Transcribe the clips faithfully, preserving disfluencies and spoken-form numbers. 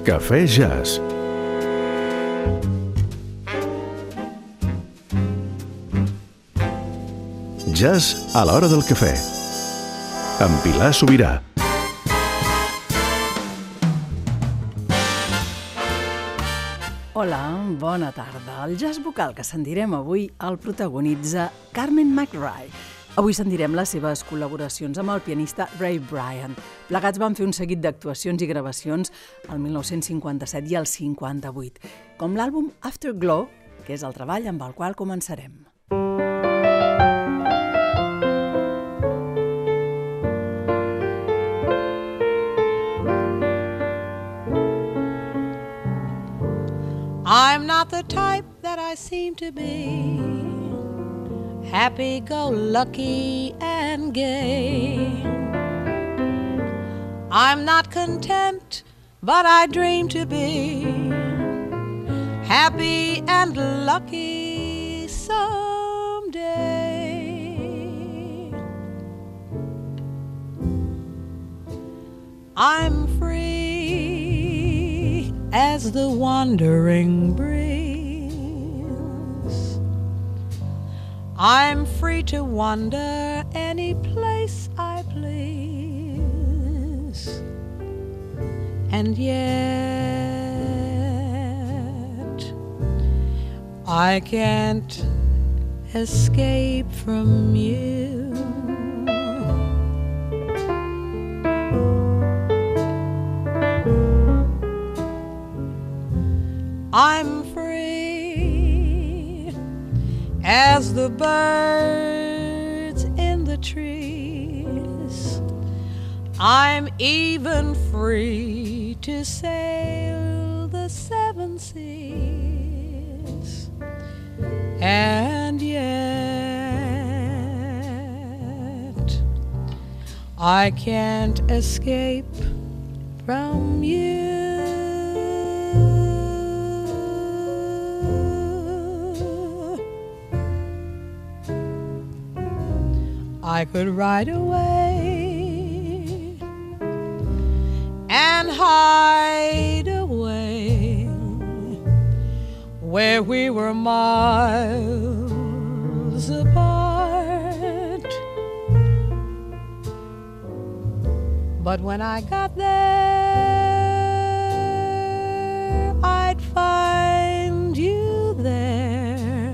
Cafè Jazz. Jazz a l'hora del cafè. Amb Pilar Sobirà. Hola, bona tarda. El jazz vocal que sentirem avui el protagonitza Carmen McRae. Avui sentirem les seves col·laboracions amb el pianista Ray Bryant. Plegats van fer un seguit d'actuacions i gravacions el mil nou-cents cinquanta-set i el cinquanta-vuit, com l'àlbum Afterglow, que és el treball amb el qual començarem. I'm not the type that I seem to be, happy-go-lucky and gay. I'm not content, but I dream to be happy and lucky someday. I'm free as the wandering breeze. I'm free to wander any place I please. And yet I can't escape from you. I'm free as the birds in the trees. I'm even free to sail the seven seas. And yet I can't escape from you. I could ride away and hide away where we were miles apart. But when I got there, I'd find you there,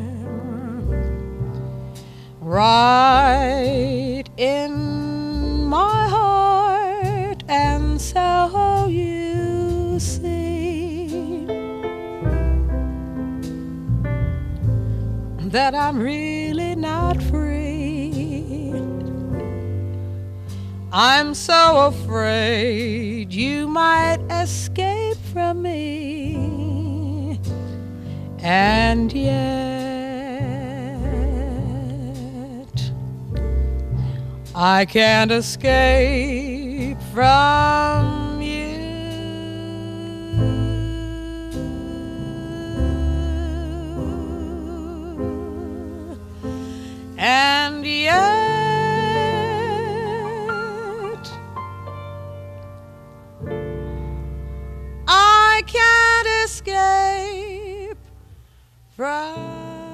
right in my heart. And so you see that I'm really not free. I'm so afraid you might escape from me. And yet I can't escape from you. And yet I can't escape from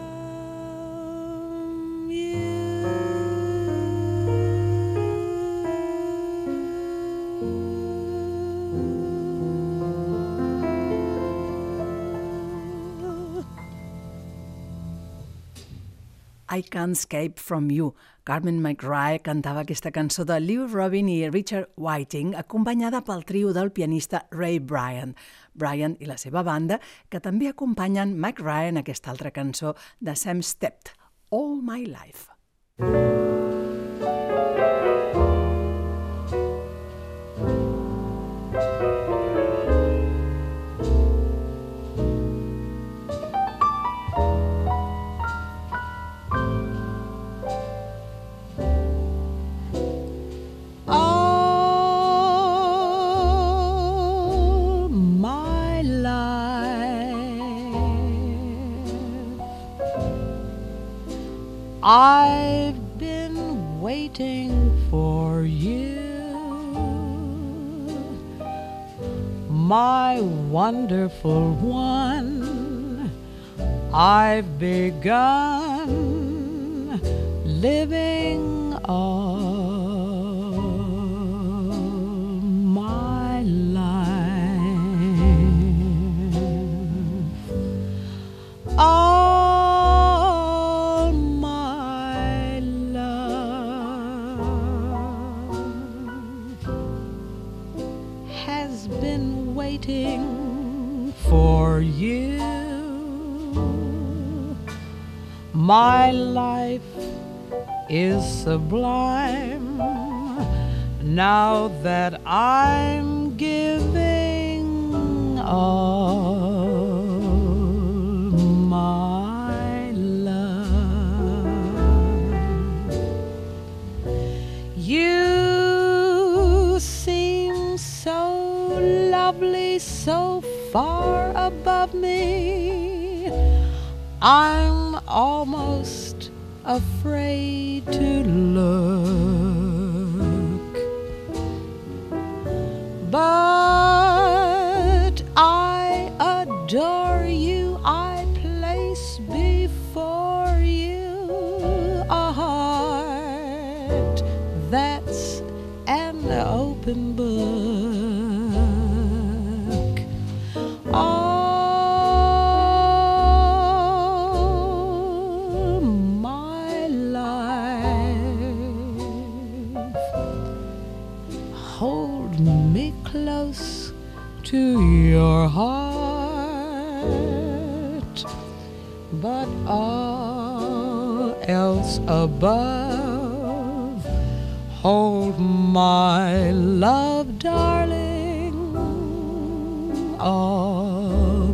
I Can't Escape From You. Carmen McRae cantava aquesta cançó de Lou Robin i Richard Whiting, acompanyada pel trio del pianista Ray Bryant. Bryant i la seva banda, que també acompanyen McRae en aquesta altra cançó de Sam Stept, All My Life. I've been waiting for you my wonderful one, I've begun living all my life, all my love has been waiting for you. My life is sublime now that I'm giving all my love. You seem so lovely, so far above me, I'm almost afraid to look, but I adore you. I place before you a heart that's an open book. Oh, hold me close to your heart, but all else above, hold my love, darling, all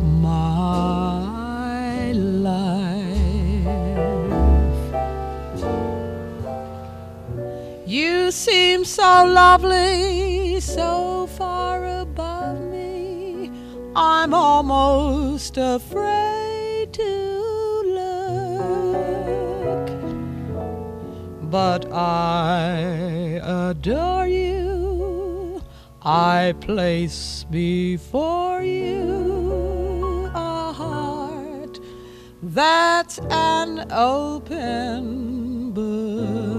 my life. You seem so lovely, so far above me, I'm almost afraid to look, but I adore you. I place before you a heart that's an open book.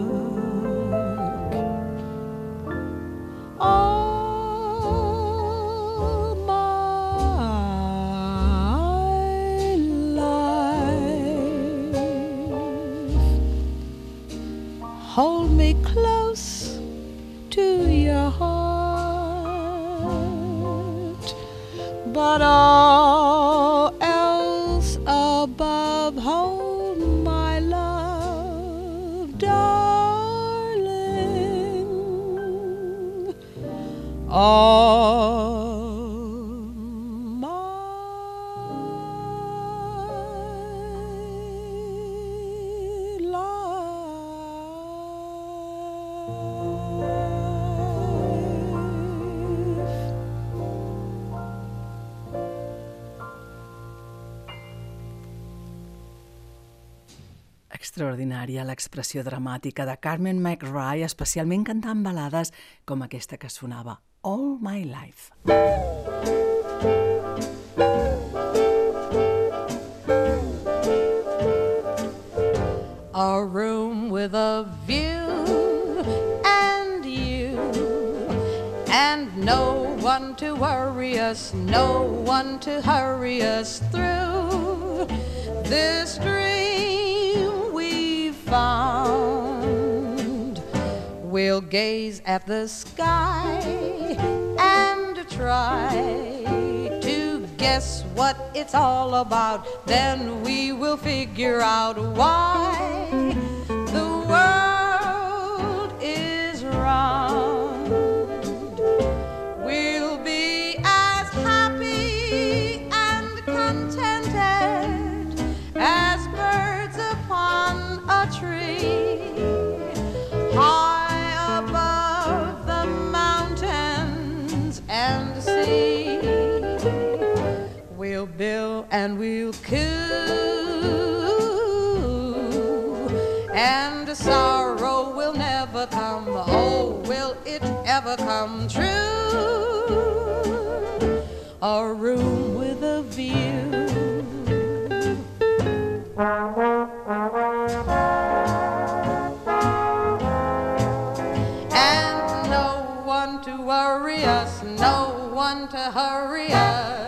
All my life, hold me close to your heart, but all else above, hold my love, darling, all my life. Extraordinària l'expressió dramàtica de Carmen McRae, especialment cantant balades com aquesta que sonava, All My Life. A room with a view and you, and no one to worry us, no one to hurry us through this dream we've found. We'll gaze at the sky and try to guess what it's all about. Then we will figure out why the world is round. We'll be as happy and contented as birds upon a tree, high above the mountains and sea. We'll build and we'll coo, and sorrow will never come. Oh, will it ever come true? a room with a view. And no one to worry us, no one to hurry us.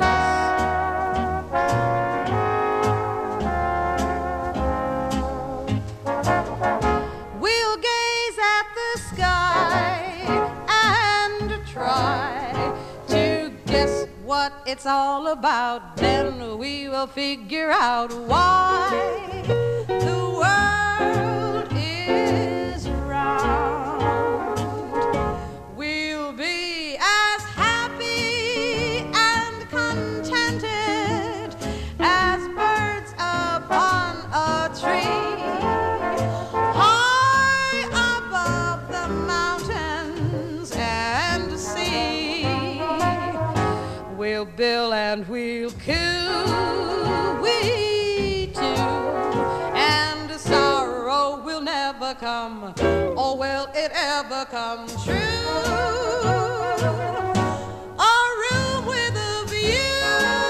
We'll gaze at the sky and try to guess what it's all about. Then we will figure out why the world is round. We'll be as happy and contented as birds upon a tree, high above the mountains and sea. We'll bill and we'll coo, we too, and sorrow will never come, or will it ever come true? A room with a view.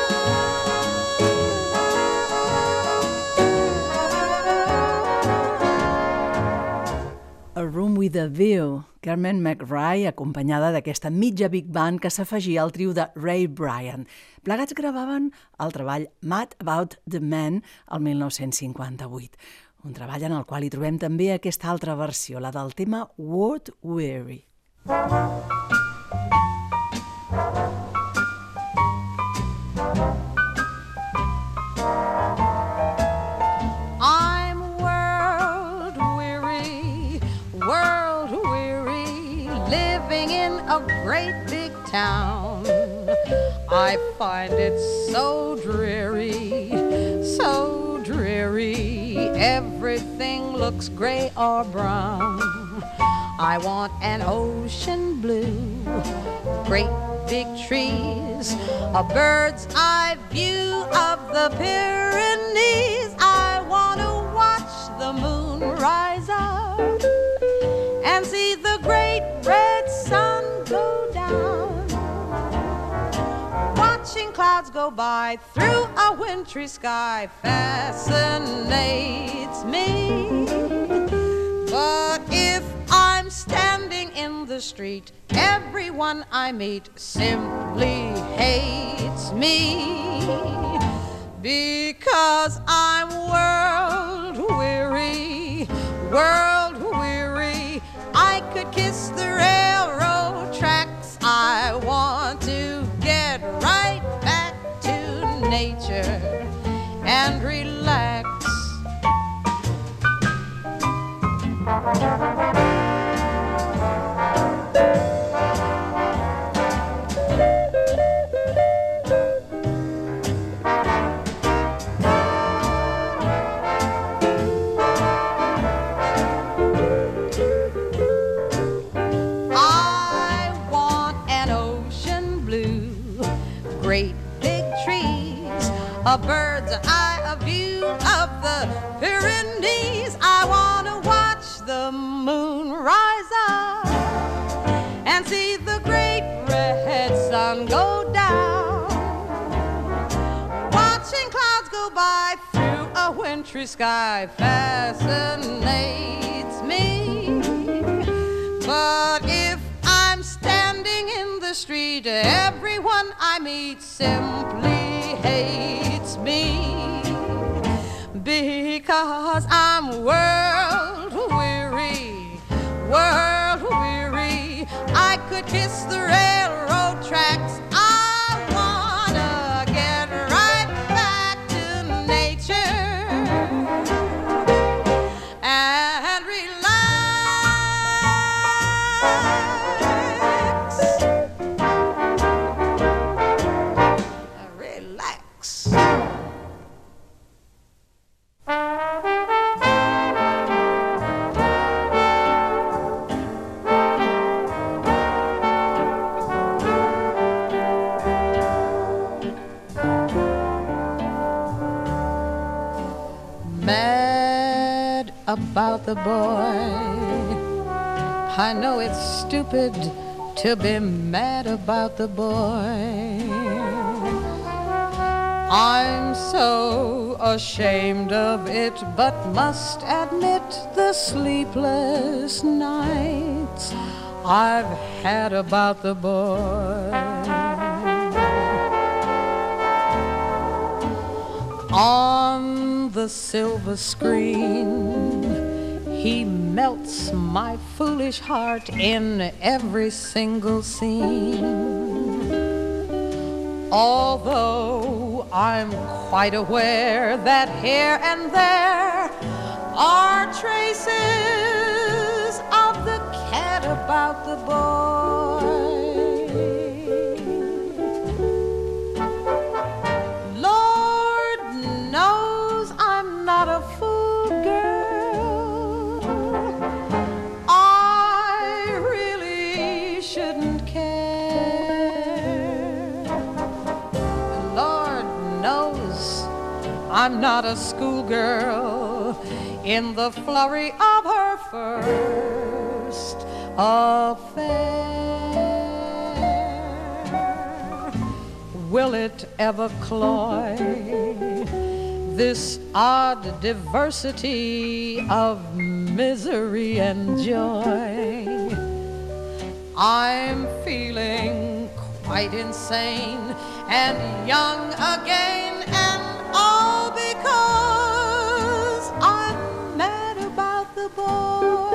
A Room with a View, Carmen McRae, acompanyada d'aquesta mitja big band que s'afegia al trio de Ray Bryant. Plegats gravaven el treball Mad About the Man el mil nou-cents cinquanta-vuit, un treball en el qual hi trobem també aquesta altra versió, la del tema World Weary. I'm world weary, world weary, living in a great big town. I find it so dreary, so dreary, everything looks gray or brown. I want an ocean blue, great big trees, a bird's eye view of the Pyrenees. I want to watch the moon rise up and see the great red sun go down. Watching clouds go by through a wintry sky fascinates me. But if I'm standing in the street, everyone I meet simply hates me, because I'm world weary, world weary. I could kiss the railroad tracks. I want to get right back to nature and relax. I want an ocean blue, great big trees, a bird's eye view of the Pyrenees. I want to watch the moon rise up and see the great red sun go down. Watching clouds go by through a wintry sky fascinates me. But if I'm standing in the street, everyone I meet simply hates me, because I'm world weary, world weary. I could kiss the railroad tracks. I wanna get right back to nature and relax. Relax. Mad about the boy. I know it's stupid to be mad about the boy. I'm so ashamed of it, but must admit the sleepless nights I've had about the boy. On the silver screen, he melts my foolish heart in every single scene. Although I'm quite aware that here and there are traces of the cat about the boy. Lord knows I'm not a fool girl. I really shouldn't care. Lord knows I'm not a schoolgirl in the flurry of her first affair. Will it ever cloy this odd diversity of misery and joy? I'm feeling quite insane and young again, and all because I'm mad about the boy.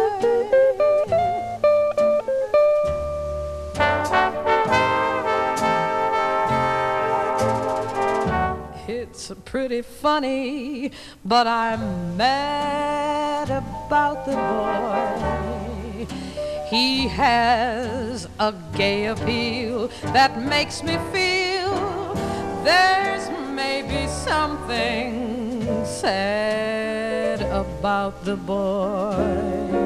It's pretty funny, but I'm mad about the boy. He has a gay appeal that makes me feel there's maybe something sad about the boy.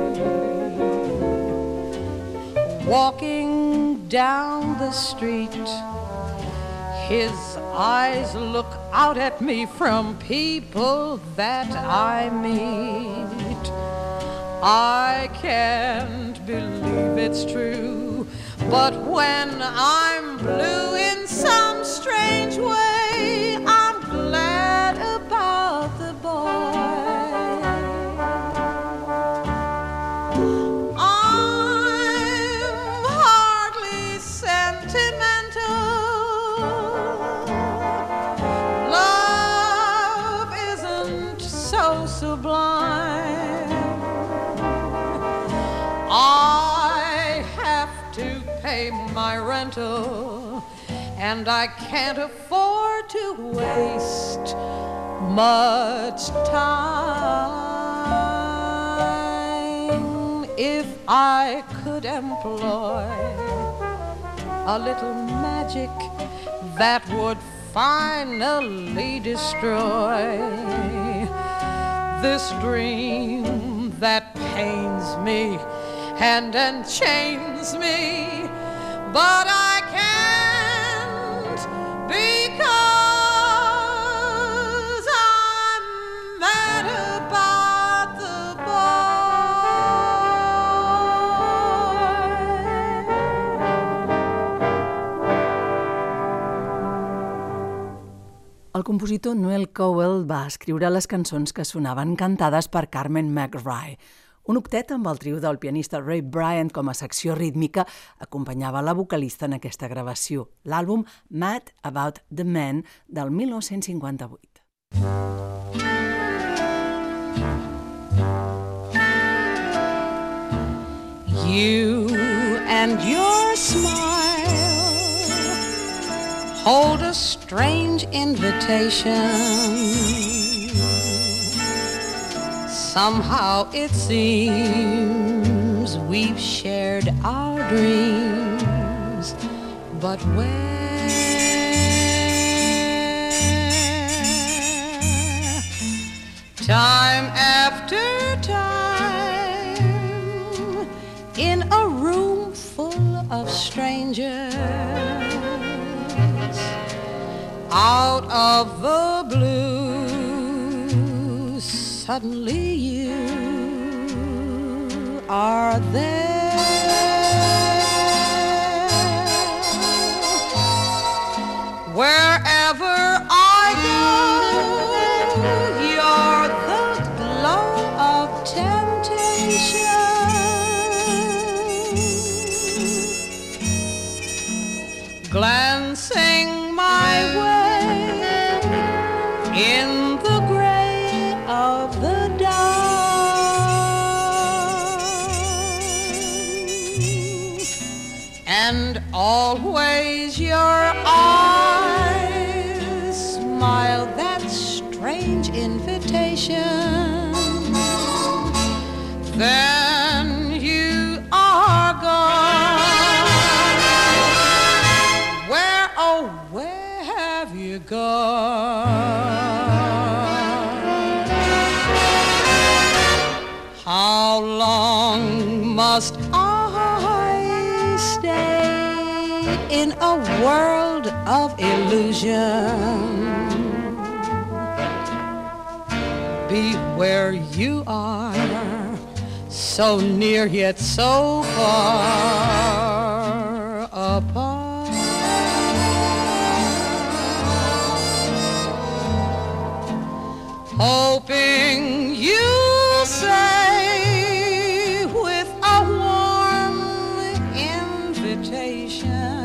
Walking down the street, his eyes look out at me from people that I meet. I can't believe it's true, but when I'm blue in some strange way, I'm glad about the boy. I'm hardly sentimental. Love isn't so sublime. I have to pay my rental, and I can't afford to waste much time. If I could employ a little magic that would finally destroy this dream that pains me and enchains me, but I can't because I'm mad about the boy. El compositor Noel Cowell va escriure les cançons que sonaven cantades per Carmen McRae. Un octet amb el trio del pianista Ray Bryant com a secció rítmica acompanyava la vocalista en aquesta gravació, l'àlbum Mad About the Man del dinou cinquanta-vuit. You and your smile hold a strange invitation. Somehow it seems we've shared our dreams, but where? Time after time, in a room full of strangers, out of the blue, suddenly you are there. Wherever I go, in the gray of the dawn, and always your eyes smile that strange invitation. Then you are gone. Where, oh, where have you gone? How long must I stay in a world of illusion? Be where you are, so near yet so far apart. Hoping you'll say with a warm invitation,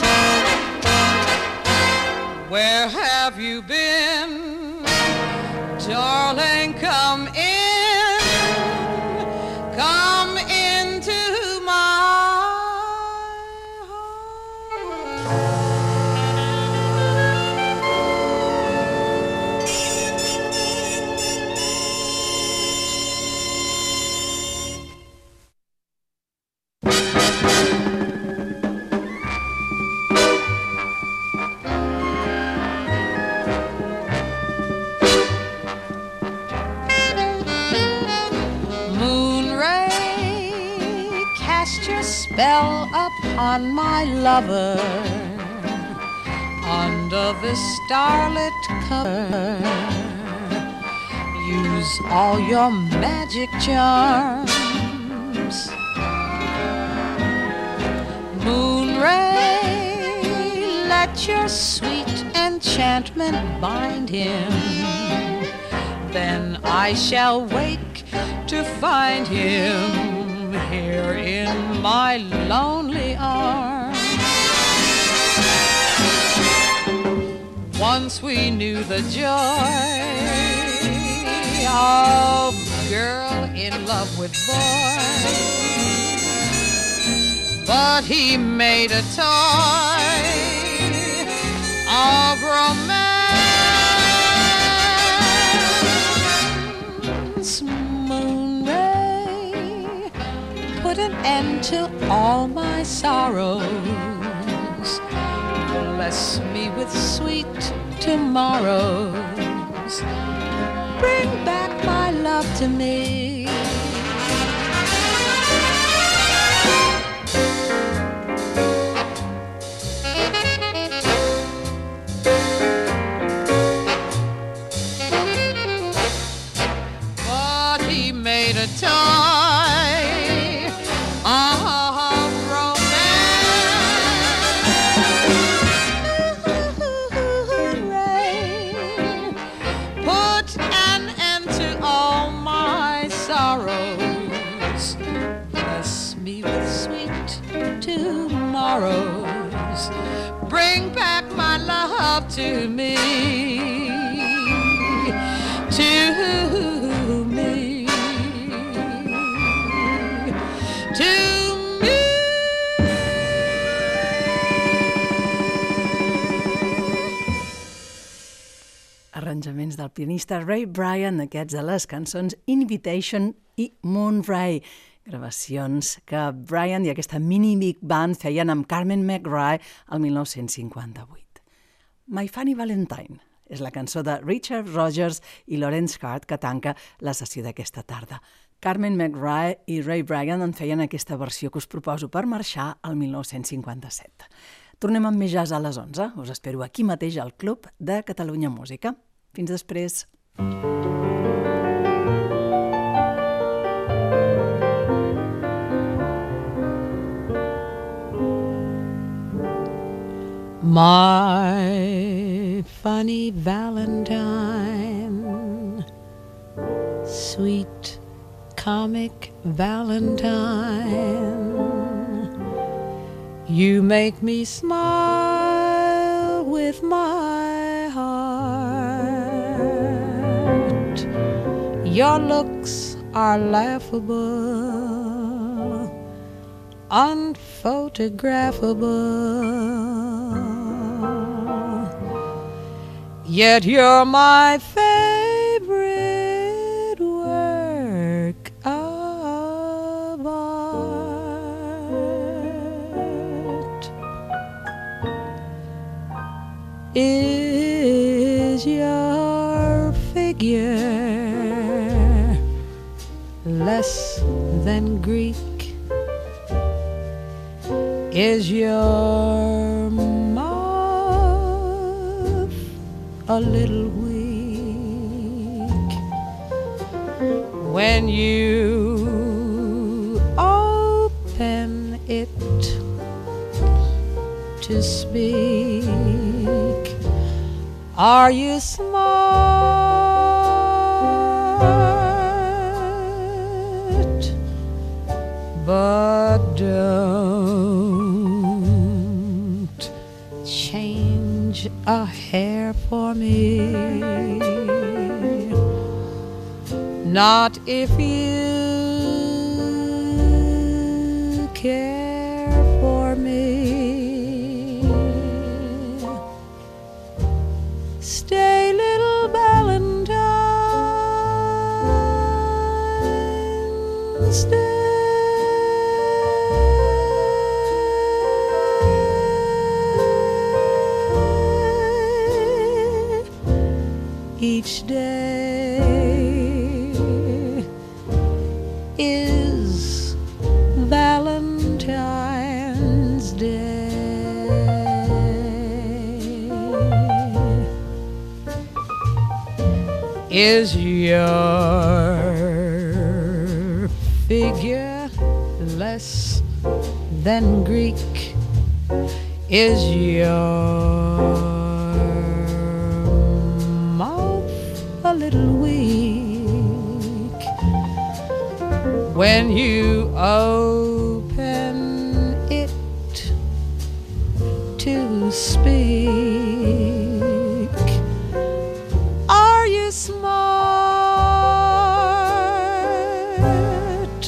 where have you been, darling? Come in, come into my spell upon my lover under the starlit cover. Use all your magic charms. Moon ray, let your sweet enchantment bind him. Then I shall wake to find him here in my lonely arms. Once we knew the joy of girl in love with boy, but he made a toy of romance. Moon ray, put an end to all my sorrows. Bless me with sweet tomorrows. Bring back my love to me. But he made a toy of tomorrows. Bring back my love to me, to me, to me. Arranjaments del pianista Ray Bryan, aquests de les cançons Invitation i Moonray. Gravacions que Bryan i aquesta mini big band feien amb Carmen McRae el mil nou-cents cinquanta-vuit. My Funny Valentine és la cançó de Richard Rogers i Lawrence Hart que tanca la sessió d'aquesta tarda. Carmen McRae i Ray Bryan en feien aquesta versió que us proposo per marxar al mil nou-cents cinquanta-set. Tornem amb més jazz a les onze. Us espero aquí mateix al Club de Catalunya Música. Fins després. My funny Valentine, sweet comic Valentine, you make me smile with my heart. Your looks are laughable, unphotographable, yet you're my favorite work of art. Is your figure less than Greek? Is your mouth a little weak when you open it to speak? Are you smart? But don't change a hair for me, not if you care for me. Stay, little Valentine, stay. Each day is Valentine's Day. Is your figure less than Greek? Is your a little weak when you open it to speak? Are you smart?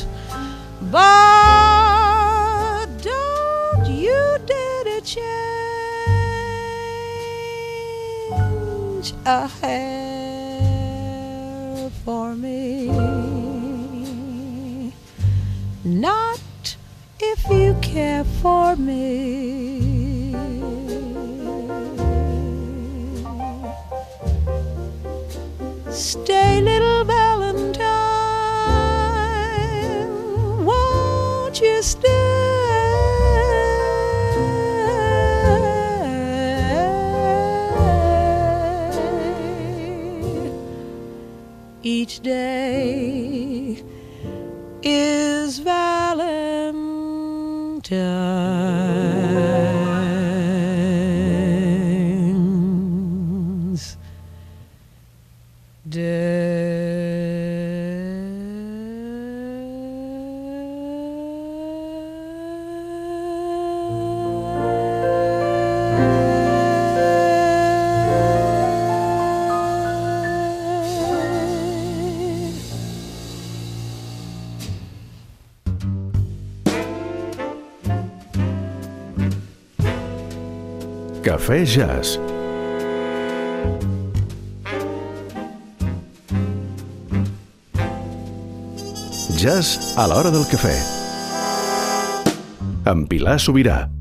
But don't you dare to change a hair for me, not if you care for me. Stay, little Valentine, won't you stay? Each day is Valentine's Day. Cafè Jazz. Jazz a l'hora del cafè. Amb Pilar Sobirà.